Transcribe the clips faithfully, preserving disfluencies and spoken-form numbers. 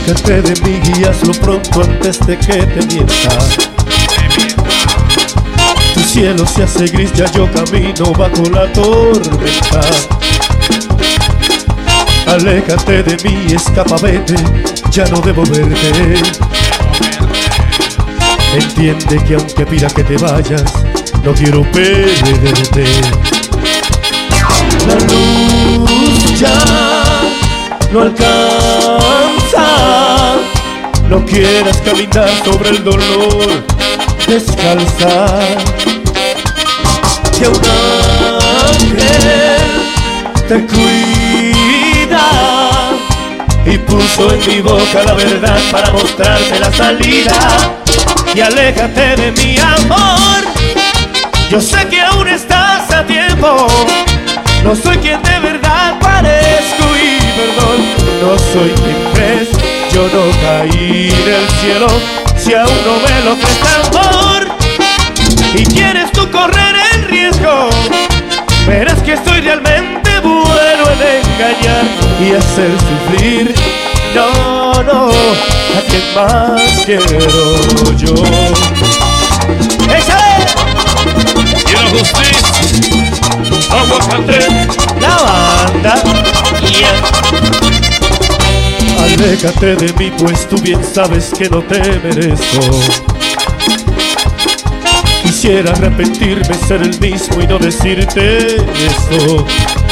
Aléjate de mí y hazlo pronto antes de que te mienta. Tu cielo se hace gris, ya yo camino bajo la tormenta. Aléjate de mí, escapa, vete, ya no debo verte. Entiende que aunque pida que te vayas, no quiero perderte. La luz ya no alcanza, no quieras caminar sobre el dolor descalza. Que un ángel te cuida y puso en mi boca la verdad para mostrarte la salida. Y aléjate de mi amor, yo sé que aún estás a tiempo. No soy quien de verdad parezco y perdón, no soy quien crees, yo no caí del cielo. Si aún no me lo crees, amor, y quieres tú correr el riesgo, verás que estoy realmente bueno en engañar y hacer sufrir. No, no, ¿a quién más quiero yo? ¡Échale! Quiero justicia, aguacate, la banda, yeah. Aléjate de mí, pues tú bien sabes que no te merezco. Quisiera arrepentirme, ser el mismo y no decirte eso.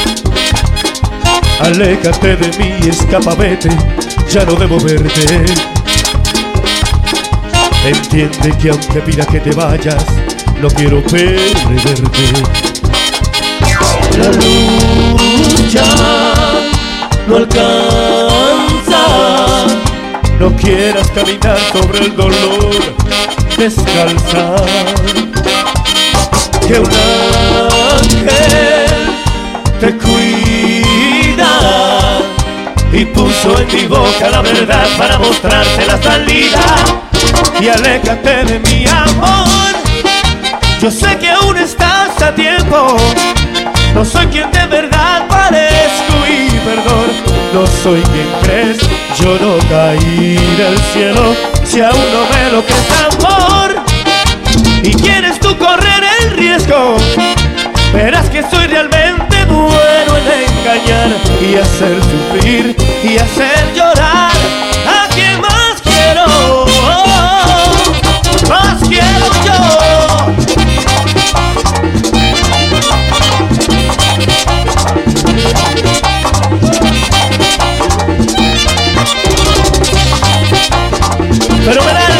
Aléjate de mí, escapa, vete, ya no debo verte. Entiende que aunque pida que te vayas, no quiero perderte. La luz ya no alcanza, no quieras caminar sobre el dolor descalza. Que un ángel te cuida y puso en mi boca la verdad para mostrarte la salida. Y aléjate de mi amor, yo sé que aún estás a tiempo. No soy quien de verdad parezco y perdón, no soy quien crees, yo no caí del cielo. Si aún no me lo crees, amor, y quieres tú correr el riesgo, verás que soy realmente bueno en engañar y hacer sufrir y hacer llorar. ¿A quién más quiero? Más quiero yo. Pero verán,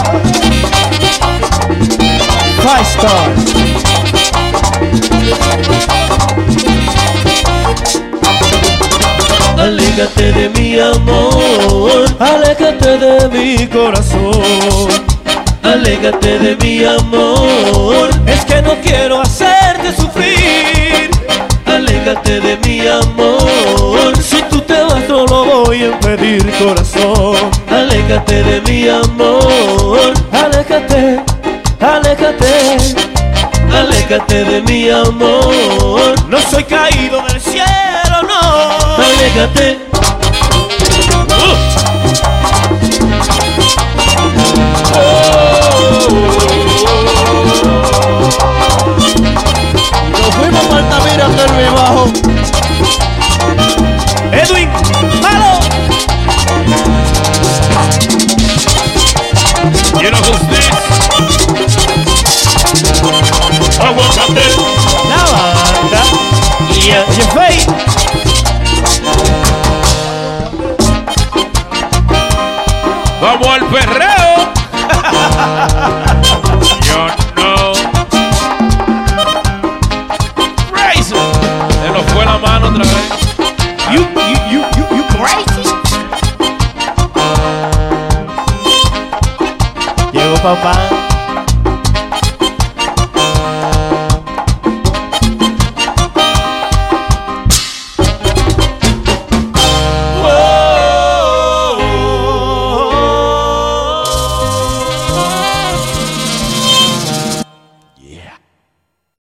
five stars. Aléjate de mi amor, aléjate de mi corazón. Aléjate de mi amor, es que no quiero hacerte sufrir. Aléjate de mi amor, si tú te vas no lo voy a impedir, corazón. Aléjate de mi amor, aléjate, aléjate, aléjate de mi amor. No soy caído del cielo, no. Aléjate. Uh. Nos fuimos para Altamira hasta el Bajo. Edwin, malo. Quiero justicia, aguacate, La banda, yeah. oye, Fey. Vamos al perreo. Yo no. Crazy. Se nos fue la mano otra vez. You, you, you, you, you crazy. Llegó papá.